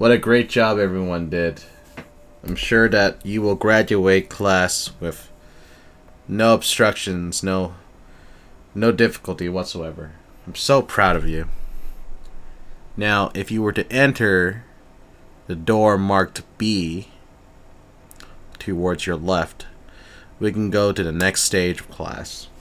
What a great job everyone did. I'm sure that you will graduate class with no obstructions, no difficulty whatsoever. I'm so proud of you. Now, if you were to enter the door marked B towards your left, we can go to the next stage of class.